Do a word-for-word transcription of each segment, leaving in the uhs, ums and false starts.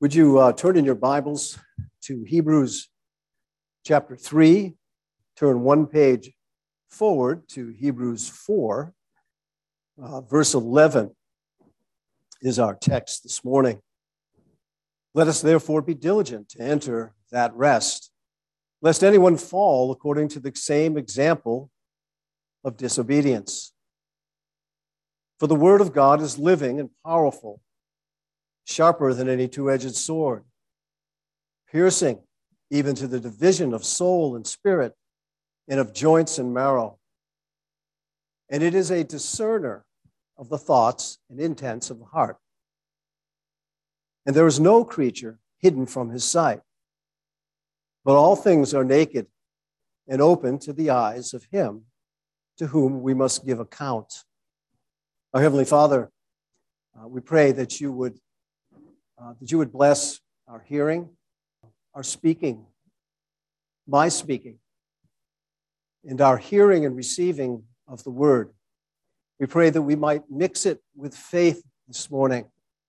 Would you uh, turn in your Bibles to Hebrews chapter three, turn one page forward to Hebrews four, uh, verse eleven is our text this morning. Let us therefore be diligent to enter that rest, lest anyone fall according to the same example of disobedience. For the word of God is living and powerful, sharper than any two-edged sword, piercing even to the division of soul and spirit, and of joints and marrow. And it is a discerner of the thoughts and intents of the heart. And there is no creature hidden from his sight, but all things are naked and open to the eyes of him to whom we must give account. Our Heavenly Father, uh, we pray that you would Uh, that you would bless our hearing, our speaking, my speaking, and our hearing and receiving of the word. We pray that we might mix it with faith this morning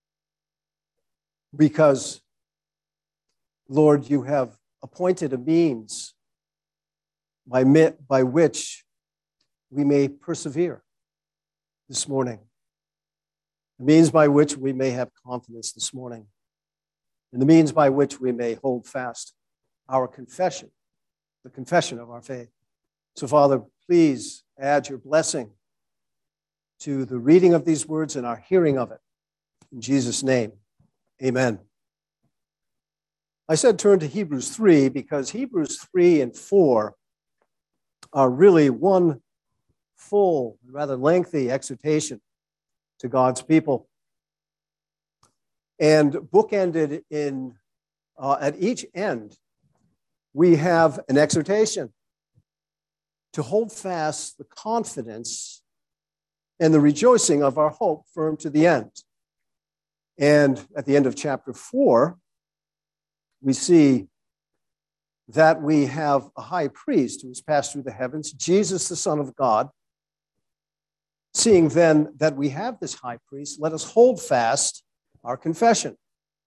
because, Lord, you have appointed a means by, by which we may persevere this morning. The means by which we may have confidence this morning, and the means by which we may hold fast our confession, the confession of our faith. So, Father, please add your blessing to the reading of these words and our hearing of it. In Jesus' name, amen. I said turn to Hebrews three because Hebrews three and four are really one full, rather lengthy exhortation to God's people, and bookended in uh, at each end we have an exhortation to hold fast the confidence and the rejoicing of our hope firm to the end. And at the end of chapter four, we see that we have a high priest who has passed through the heavens, Jesus, the Son of God. Seeing then that we have this high priest, let us hold fast our confession.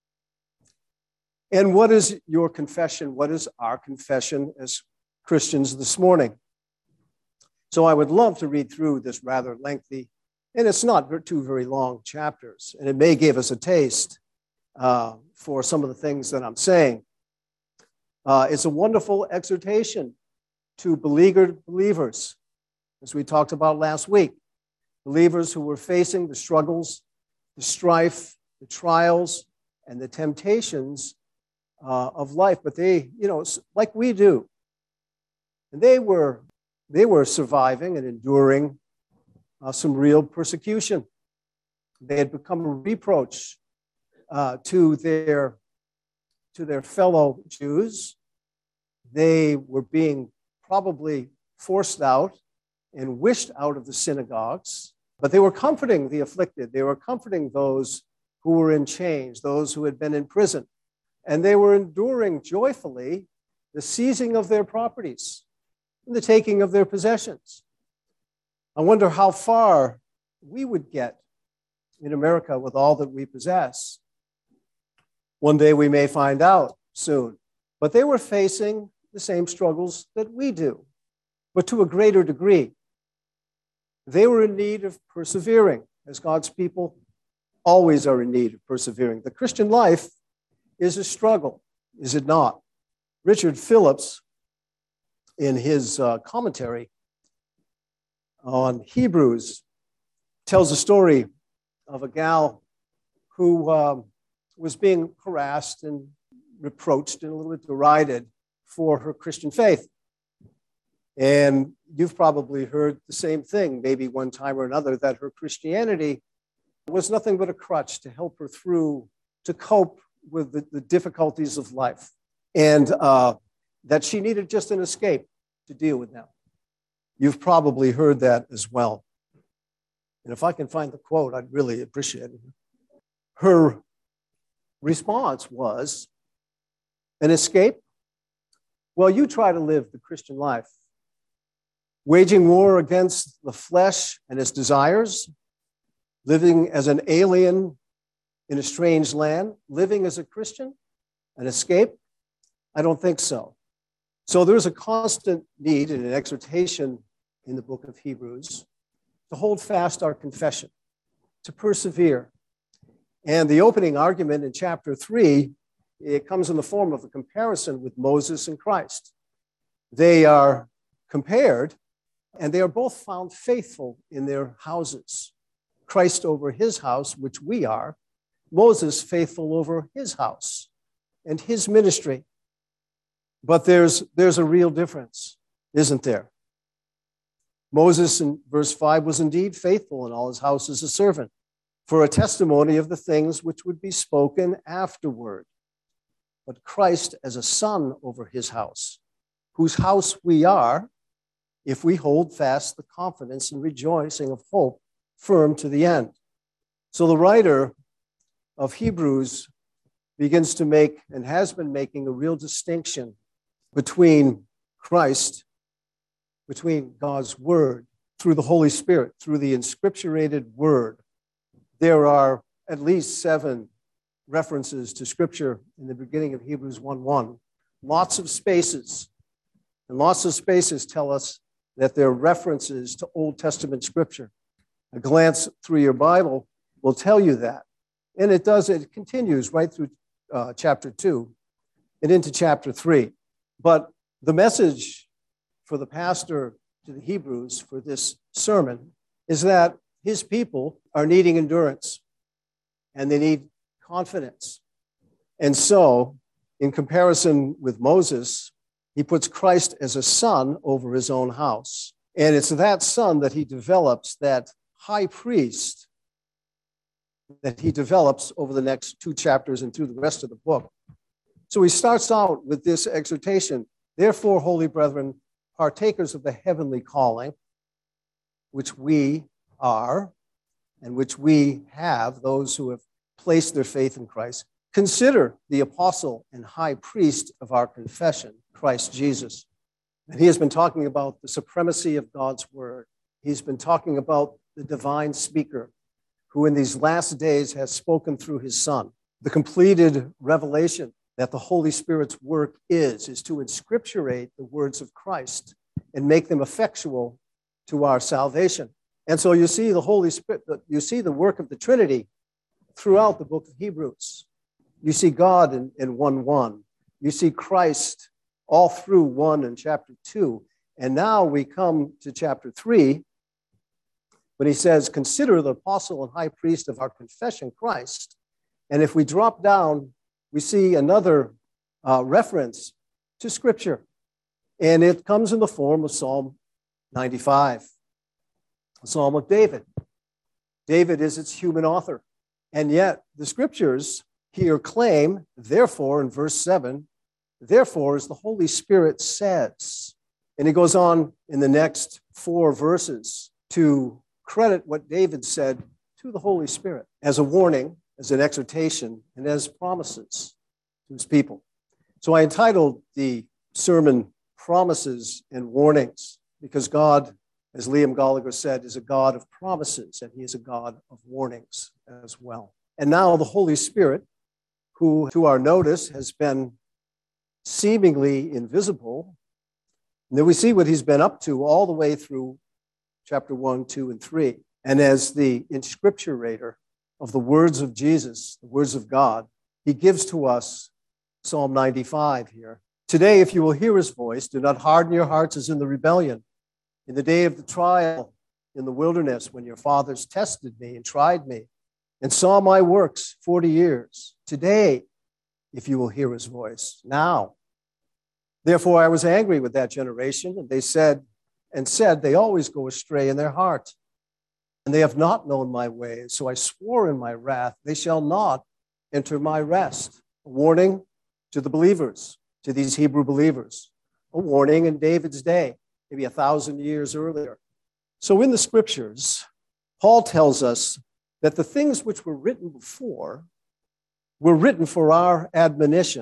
And what is your confession? What is our confession as Christians this morning? So I would love to read through this rather lengthy, and it's not two very long chapters, and it may give us a taste uh, for some of the things that I'm saying. Uh, it's a wonderful exhortation to beleaguered believers, as we talked about last week. Believers who were facing the struggles, the strife, the trials, and the temptations uh, of life. But they, you know, like we do. And they were, they were surviving and enduring uh, some real persecution. They had become a reproach uh, to their, to their fellow Jews. They were being probably forced out and wished out of the synagogues. But they were comforting the afflicted. They were comforting those who were in chains, those who had been in prison. And they were enduring joyfully the seizing of their properties and the taking of their possessions. I wonder how far we would get in America with all that we possess. One day we may find out soon. But they were facing the same struggles that we do, but to a greater degree. They were in need of persevering, as God's people always are in need of persevering. The Christian life is a struggle, is it not? Richard Phillips, in his uh, commentary on Hebrews, tells a story of a gal who um, was being harassed and reproached and a little bit derided for her Christian faith. And you've probably heard the same thing, maybe one time or another, that her Christianity was nothing but a crutch to help her through, to cope with the, the difficulties of life, and uh, that she needed just an escape to deal with them. You've probably heard that as well. And if I can find the quote, I'd really appreciate it. Her response was, an escape? Well, you try to live the Christian life, waging war against the flesh and its desires, living as an alien in a strange land, living as a Christian, an escape? I don't think so. So there's a constant need and an exhortation in the book of Hebrews to hold fast our confession, to persevere. And the opening argument in chapter three, it comes in the form of a comparison with Moses and Christ. They are compared, and they are both found faithful in their houses. Christ over his house, which we are, Moses faithful over his house and his ministry. But there's, there's a real difference, isn't there? Moses in verse five was indeed faithful in all his house as a servant for a testimony of the things which would be spoken afterward. But Christ as a son over his house, whose house we are, if we hold fast the confidence and rejoicing of hope firm to the end. So the writer of Hebrews begins to make and has been making a real distinction between Christ, between God's word, through the Holy Spirit, through the inscripturated word. There are at least seven references to Scripture in the beginning of Hebrews one one. Lots of spaces. And lots of spaces tell us that they're references to Old Testament Scripture. A glance through your Bible will tell you that. And it does, it continues right through uh, chapter two and into chapter three. But the message for the pastor to the Hebrews for this sermon is that his people are needing endurance and they need confidence. And so, in comparison with Moses, he puts Christ as a son over his own house. And it's that son that he develops, that high priest that he develops over the next two chapters and through the rest of the book. So he starts out with this exhortation, therefore, holy brethren, partakers of the heavenly calling, which we are, and which we have, those who have placed their faith in Christ, consider the apostle and high priest of our confession, Christ Jesus. And he has been talking about the supremacy of God's word. He's been talking about the divine speaker who in these last days has spoken through his son. The completed revelation that the Holy Spirit's work is, is to inscripturate the words of Christ and make them effectual to our salvation. And so you see the Holy Spirit, you see the work of the Trinity throughout the book of Hebrews. You see God in, in one one. You see Christ all through one and chapter two. And now we come to chapter three, when he says, consider the apostle and high priest of our confession, Christ. And if we drop down, we see another uh, reference to Scripture. And it comes in the form of Psalm ninety-five, a psalm of David. David is its human author. And yet the Scriptures here claim, therefore, in verse seven, therefore, as the Holy Spirit says. And he goes on in the next four verses to credit what David said to the Holy Spirit as a warning, as an exhortation, and as promises to his people. So I entitled the sermon, Promises and Warnings, because God, as Liam Gallagher said, is a God of promises, and he is a God of warnings as well. And now the Holy Spirit, who to our notice has been seemingly invisible, and then we see what he's been up to all the way through chapter one, two, and three. And as the inscripturator of the words of Jesus, the words of God, he gives to us Psalm ninety-five here. Today, if you will hear his voice, do not harden your hearts as in the rebellion, in the day of the trial in the wilderness, when your fathers tested me and tried me and saw my works forty years. Today, if you will hear his voice, now. Therefore, I was angry with that generation, and they said, and said, they always go astray in their heart, and they have not known my ways. So I swore in my wrath, they shall not enter my rest. A warning to the believers, to these Hebrew believers. A warning in David's day, maybe a thousand years earlier. So in the Scriptures, Paul tells us that the things which were written before were written for our admonition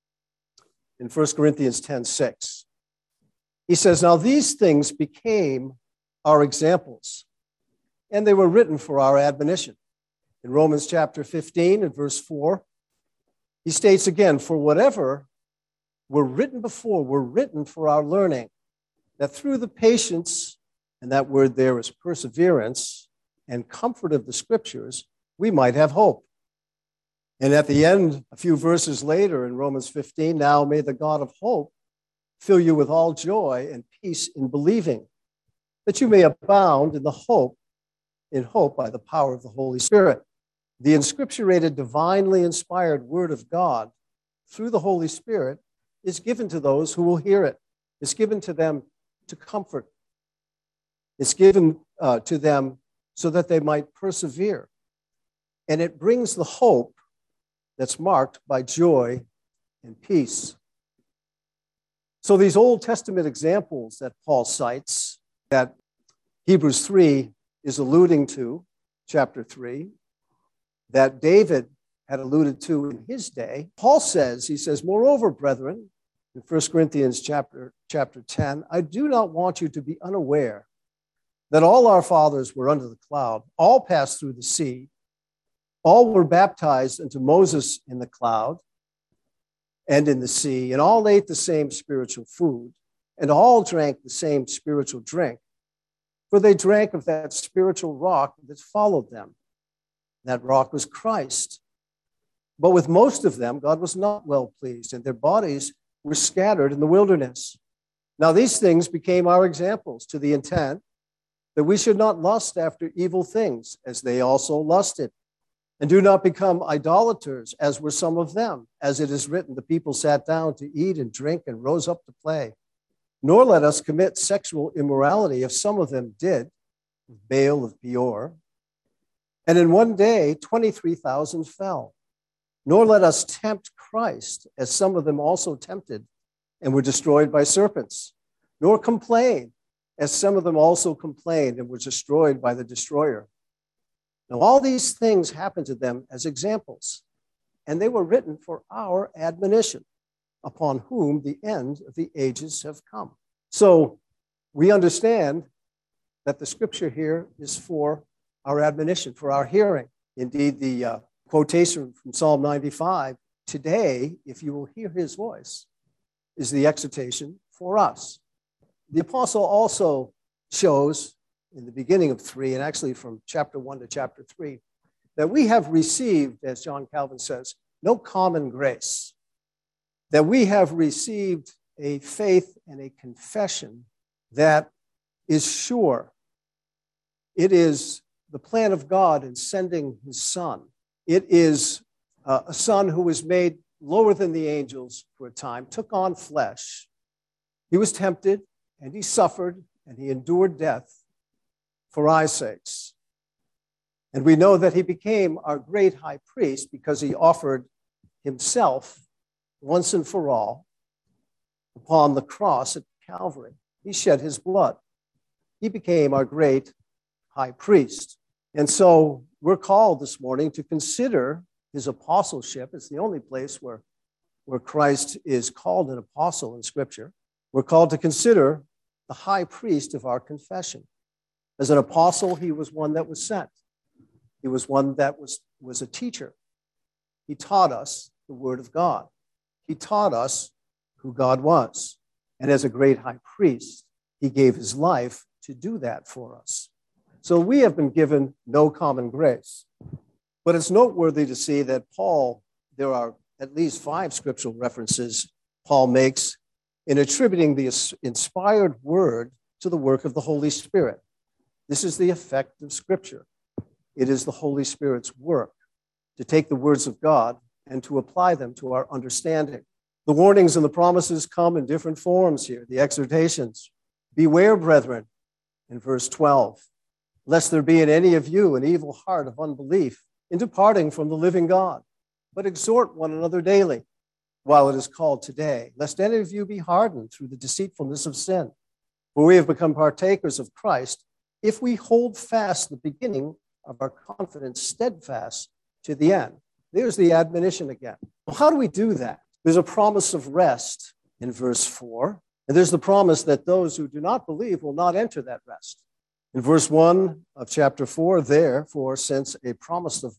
in First Corinthians ten six. He says, now these things became our examples, and they were written for our admonition. In Romans chapter fifteen and verse four, he states again, for whatever were written before were written for our learning, that through the patience, and that word there is perseverance, and comfort of the scriptures, we might have hope. And at the end, a few verses later in Romans fifteen, now may the God of hope fill you with all joy and peace in believing, that you may abound in the hope, in hope by the power of the Holy Spirit. The inscripturated, divinely inspired word of God through the Holy Spirit is given to those who will hear it. It's given to them to comfort. It's given uh, to them so that they might persevere. And it brings the hope that's marked by joy and peace. So these Old Testament examples that Paul cites, that Hebrews three is alluding to, chapter three, that David had alluded to in his day, Paul says, he says, moreover, brethren, in First Corinthians chapter, chapter ten, I do not want you to be unaware that all our fathers were under the cloud, all passed through the sea, all were baptized into Moses in the cloud and in the sea, and all ate the same spiritual food, and all drank the same spiritual drink, for they drank of that spiritual rock that followed them. That rock was Christ. But with most of them, God was not well pleased, and their bodies were scattered in the wilderness. Now these things became our examples, to the intent that we should not lust after evil things, as they also lusted. And do not become idolaters, as were some of them. As it is written, the people sat down to eat and drink and rose up to play. Nor let us commit sexual immorality, if some of them did, with Baal of Peor. And in one day, twenty-three thousand fell. Nor let us tempt Christ, as some of them also tempted and were destroyed by serpents. Nor complain, as some of them also complained and were destroyed by the destroyer. Now, all these things happened to them as examples, and they were written for our admonition, upon whom the end of the ages have come. So we understand that the scripture here is for our admonition, for our hearing. Indeed, the uh, quotation from Psalm ninety-five, today, if you will hear his voice, is the exhortation for us. The apostle also shows in the beginning of three, and actually from chapter one to chapter three, that we have received, as John Calvin says, no common grace, that we have received a faith and a confession that is sure. It is the plan of God in sending his son. It is uh, a son who was made lower than the angels for a time, took on flesh. He was tempted, and he suffered, and he endured death for our sakes. And we know that he became our great high priest because he offered himself once and for all upon the cross at Calvary. He shed his blood. He became our great high priest. And so we're called this morning to consider his apostleship. It's the only place where, where Christ is called an apostle in Scripture. We're called to consider the high priest of our confession. As an apostle, he was one that was sent. He was one that was, was a teacher. He taught us the word of God. He taught us who God was. And as a great high priest, he gave his life to do that for us. So we have been given no common grace. But it's noteworthy to see that Paul, there are at least five scriptural references Paul makes in attributing the inspired word to the work of the Holy Spirit. This is the effect of Scripture. It is the Holy Spirit's work to take the words of God and to apply them to our understanding. The warnings and the promises come in different forms here. The exhortations, beware, brethren, in verse twelve, lest there be in any of you an evil heart of unbelief in departing from the living God, but exhort one another daily, while it is called today, lest any of you be hardened through the deceitfulness of sin. For we have become partakers of Christ if we hold fast the beginning of our confidence steadfast to the end. There's the admonition again. Well, how do we do that? There's a promise of rest in verse four, and there's the promise that those who do not believe will not enter that rest. In verse one of chapter four, therefore, since a promise of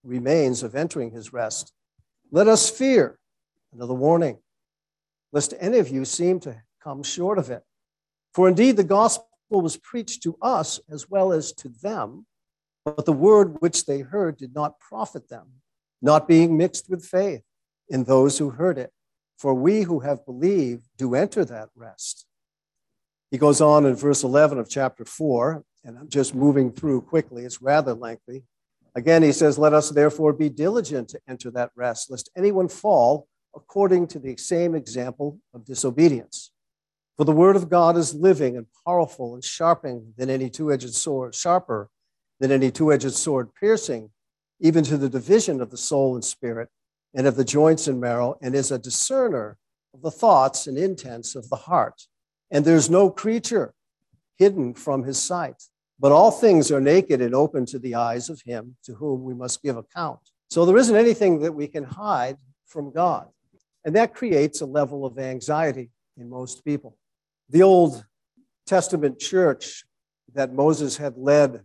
remains of entering his rest. Let us fear, another warning, lest any of you seem to come short of it. For indeed the gospel was preached to us as well as to them, but the word which they heard did not profit them, not being mixed with faith in those who heard it. For we who have believed do enter that rest. He goes on in verse eleven of chapter four, and I'm just moving through quickly. It's rather lengthy. Again, he says, let us therefore be diligent to enter that rest, lest anyone fall according to the same example of disobedience. For the word of God is living and powerful and sharpening than any two-edged sword, sharper than any two-edged sword, piercing even to the division of the soul and spirit and of the joints and marrow, and is a discerner of the thoughts and intents of the heart. And there's no creature hidden from his sight, but all things are naked and open to the eyes of him to whom we must give account. So there isn't anything that we can hide from God. And that creates a level of anxiety in most people. The Old Testament church that Moses had led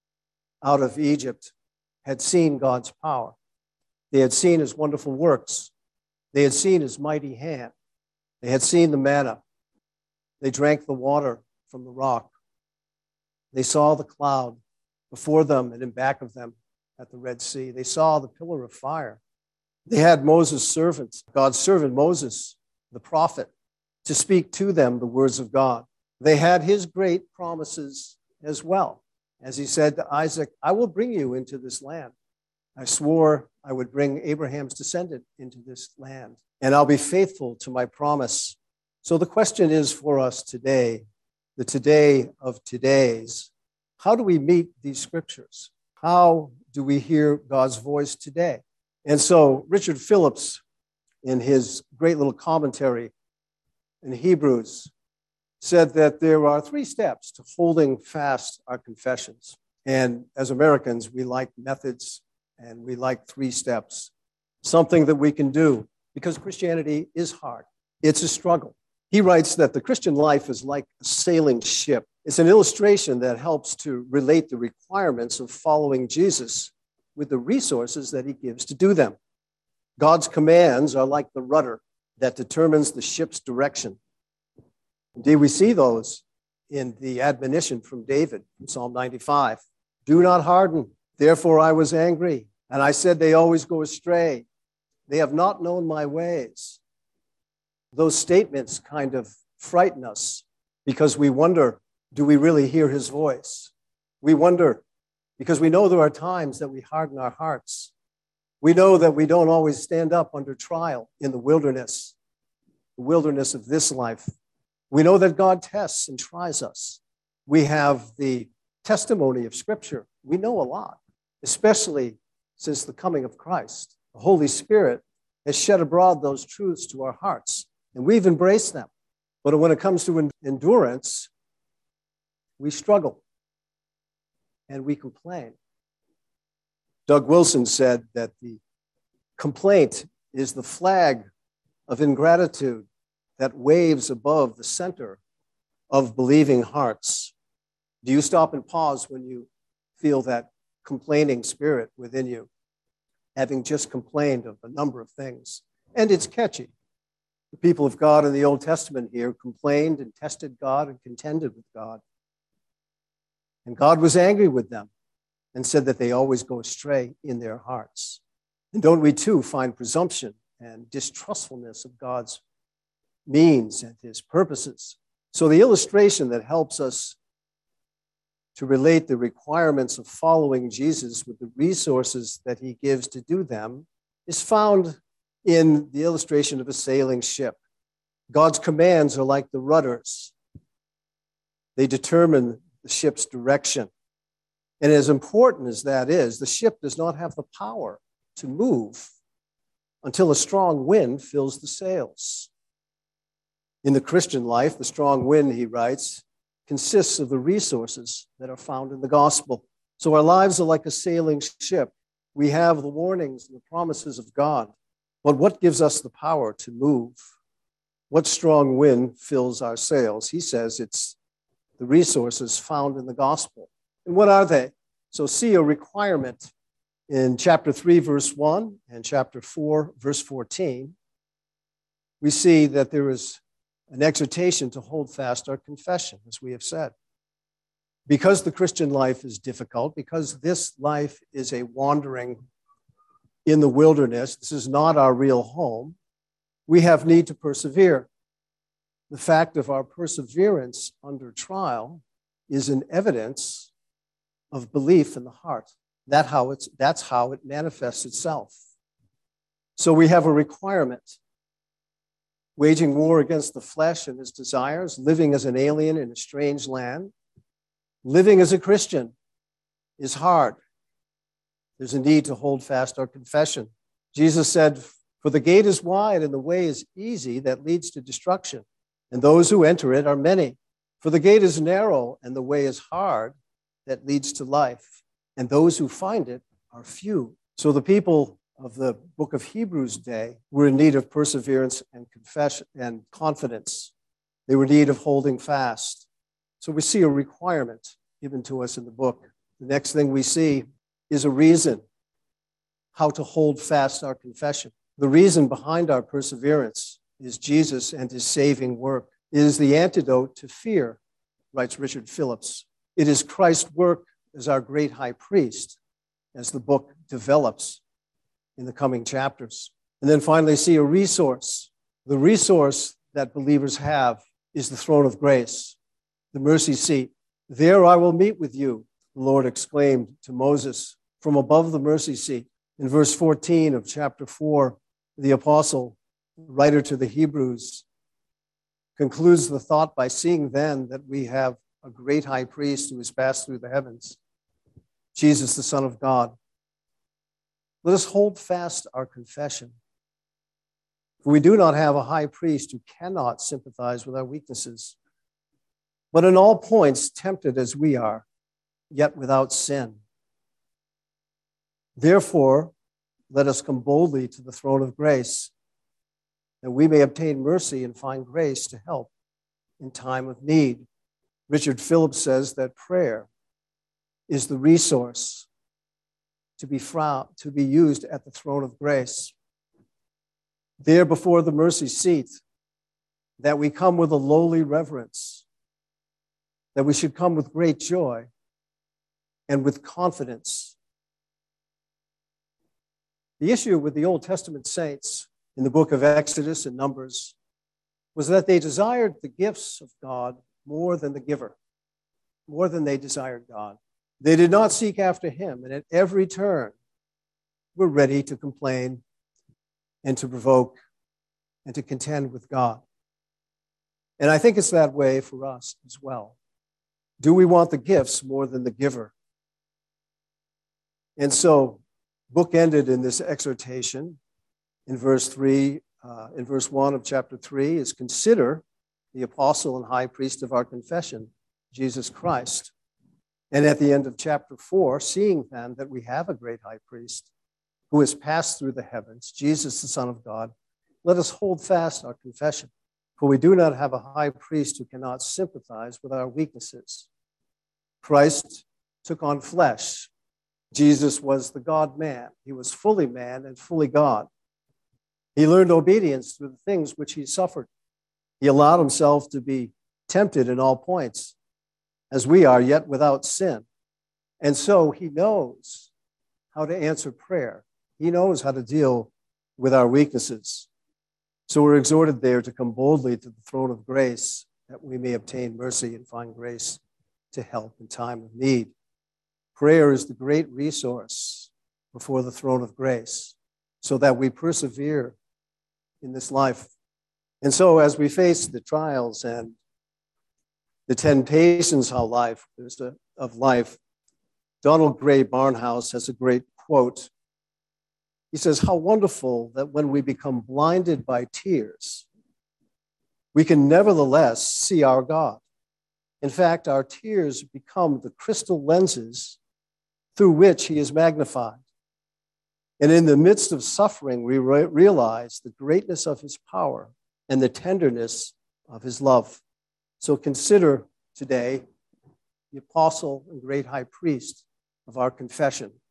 out of Egypt had seen God's power. They had seen his wonderful works. They had seen his mighty hand. They had seen the manna. They drank the water from the rock. They saw the cloud before them and in back of them at the Red Sea. They saw the pillar of fire. They had Moses' servant, God's servant Moses, the prophet, to speak to them the words of God. They had his great promises as well. As he said to Isaac, I will bring you into this land. I swore I would bring Abraham's descendant into this land, and I'll be faithful to my promise. So the question is for us today, the today of todays, how do we meet these scriptures? How do we hear God's voice today? And so Richard Phillips, in his great little commentary in Hebrews, said that there are three steps to holding fast our confessions. And as Americans, we like methods and we like three steps, something that we can do because Christianity is hard. It's a struggle. He writes that the Christian life is like a sailing ship. It's an illustration that helps to relate the requirements of following Jesus with the resources that he gives to do them. God's commands are like the rudder that determines the ship's direction. Indeed, we see those in the admonition from David in Psalm ninety-five. Do not harden, therefore I was angry, and I said they always go astray. They have not known my ways. Those statements kind of frighten us because we wonder, do we really hear his voice? We wonder because we know there are times that we harden our hearts. We know that we don't always stand up under trial in the wilderness, the wilderness of this life. We know that God tests and tries us. We have the testimony of Scripture. We know a lot, especially since the coming of Christ. The Holy Spirit has shed abroad those truths to our hearts, and we've embraced them. But when it comes to endurance, we struggle and we complain. Doug Wilson said that the complaint is the flag of ingratitude that waves above the center of believing hearts. Do you stop and pause when you feel that complaining spirit within you, having just complained of a number of things? And it's catchy. The people of God in the Old Testament here complained and tested God and contended with God. And God was angry with them and said that they always go astray in their hearts. And don't we too find presumption and distrustfulness of God's means and his purposes? So the illustration that helps us to relate the requirements of following Jesus with the resources that he gives to do them is found in the illustration of a sailing ship. God's commands are like the rudders. They determine the ship's direction. And as important as that is, the ship does not have the power to move until a strong wind fills the sails. In the Christian life, the strong wind, he writes, consists of the resources that are found in the gospel. So our lives are like a sailing ship. We have the warnings and the promises of God. But what gives us the power to move? What strong wind fills our sails? He says it's the resources found in the gospel. And what are they? So see, a requirement In chapter three, verse one, and chapter four, verse fourteen, we see that there is an exhortation to hold fast our confession, as we have said. Because the Christian life is difficult, because this life is a wandering in the wilderness, this is not our real home, we have need to persevere. The fact of our perseverance under trial is an evidence of belief in the heart. That how it's, that's how it manifests itself. So we have a requirement. Waging war against the flesh and its desires, living as an alien in a strange land, living as a Christian is hard. There's a need to hold fast our confession. Jesus said, "For the gate is wide and the way is easy that leads to destruction, and those who enter it are many. For the gate is narrow and the way is hard that leads to life, and those who find it are few." So the people of the book of Hebrews day were in need of perseverance and confession and confidence. They were in need of holding fast. So we see a requirement given to us in the book. The next thing we see is a reason how to hold fast our confession. The reason behind our perseverance is Jesus and his saving work. It is the antidote to fear, writes Richard Phillips. It is Christ's work as our great high priest, as the book develops in the coming chapters. And then finally see a resource. The resource that believers have is the throne of grace, the mercy seat. "There I will meet with you," the Lord exclaimed to Moses from above the mercy seat. In verse fourteen of chapter four, the apostle, writer to the Hebrews, concludes the thought by seeing then that we have a great high priest who has passed through the heavens, Jesus, the Son of God. Let us hold fast our confession. For we do not have a high priest who cannot sympathize with our weaknesses, but in all points tempted as we are, yet without sin. Therefore, let us come boldly to the throne of grace, that we may obtain mercy and find grace to help in time of need. Richard Phillips says that prayer is the resource to be found, to be used at the throne of grace. There before the mercy seat, that we come with a lowly reverence, that we should come with great joy and with confidence. The issue with the Old Testament saints in the book of Exodus and Numbers was that they desired the gifts of God more than the giver, more than they desired God. They did not seek after him, and at every turn were ready to complain and to provoke and to contend with God. And I think it's that way for us as well. Do we want the gifts more than the giver? And so, bookended in this exhortation, in verse three, uh, in verse one of chapter three, is consider the apostle and high priest of our confession, Jesus Christ. And at the end of chapter four, seeing then that we have a great high priest who has passed through the heavens, Jesus, the Son of God, let us hold fast our confession. For we do not have a high priest who cannot sympathize with our weaknesses. Christ took on flesh. Jesus was the God-man. He was fully man and fully God. He learned obedience through the things which he suffered. He allowed himself to be tempted in all points, as we are, yet without sin. And so he knows how to answer prayer. He knows how to deal with our weaknesses. So we're exhorted there to come boldly to the throne of grace, that we may obtain mercy and find grace to help in time of need. Prayer is the great resource before the throne of grace, so that we persevere in this life. And so as we face the trials and the temptations of life, of life, Donald Gray Barnhouse has a great quote. He says, "How wonderful that when we become blinded by tears, we can nevertheless see our God. In fact, our tears become the crystal lenses through which he is magnified. And in the midst of suffering, we re- realize the greatness of his power and the tenderness of his love." So consider today the apostle and great high priest of our confession,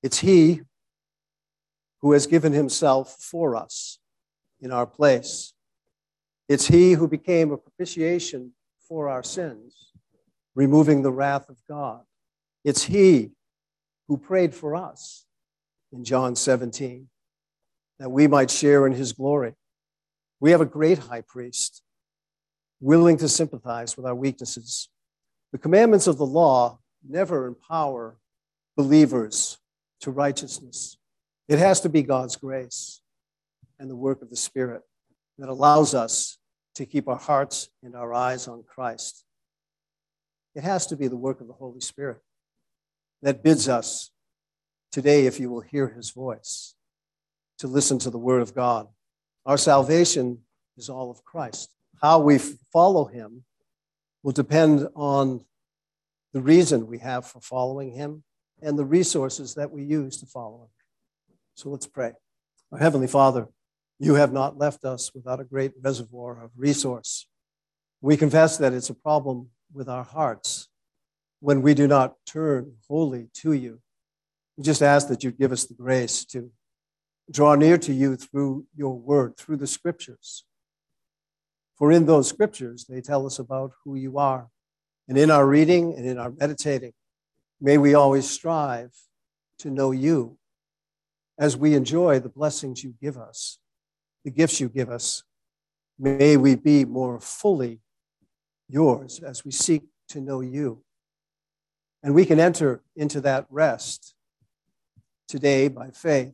It's he who has given himself for us in our place. It's he who became a propitiation for our sins, removing the wrath of God. It's he who prayed for us in John seventeen, that we might share in his glory. We have a great high priest, willing to sympathize with our weaknesses. The commandments of the law never empower believers to righteousness. It has to be God's grace and the work of the Spirit that allows us to keep our hearts and our eyes on Christ. It has to be the work of the Holy Spirit that bids us today, if you will hear his voice, to listen to the word of God. Our salvation is all of Christ. How we follow him will depend on the reason we have for following him and the resources that we use to follow him. So let's pray. Our Heavenly Father, you have not left us without a great reservoir of resource. We confess that it's a problem with our hearts when we do not turn wholly to you. We just ask that you give us the grace to draw near to you through your word, through the scriptures. For in those scriptures, they tell us about who you are. And in our reading and in our meditating, may we always strive to know you as we enjoy the blessings you give us, the gifts you give us. May we be more fully yours as we seek to know you. And we can enter into that rest today by faith.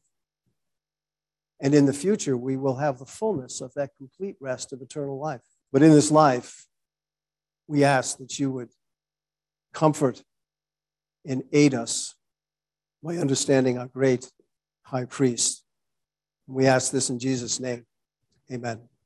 And in the future, we will have the fullness of that complete rest of eternal life. But in this life, we ask that you would comfort and aid us by understanding our great high priest. We ask this in Jesus' name. Amen.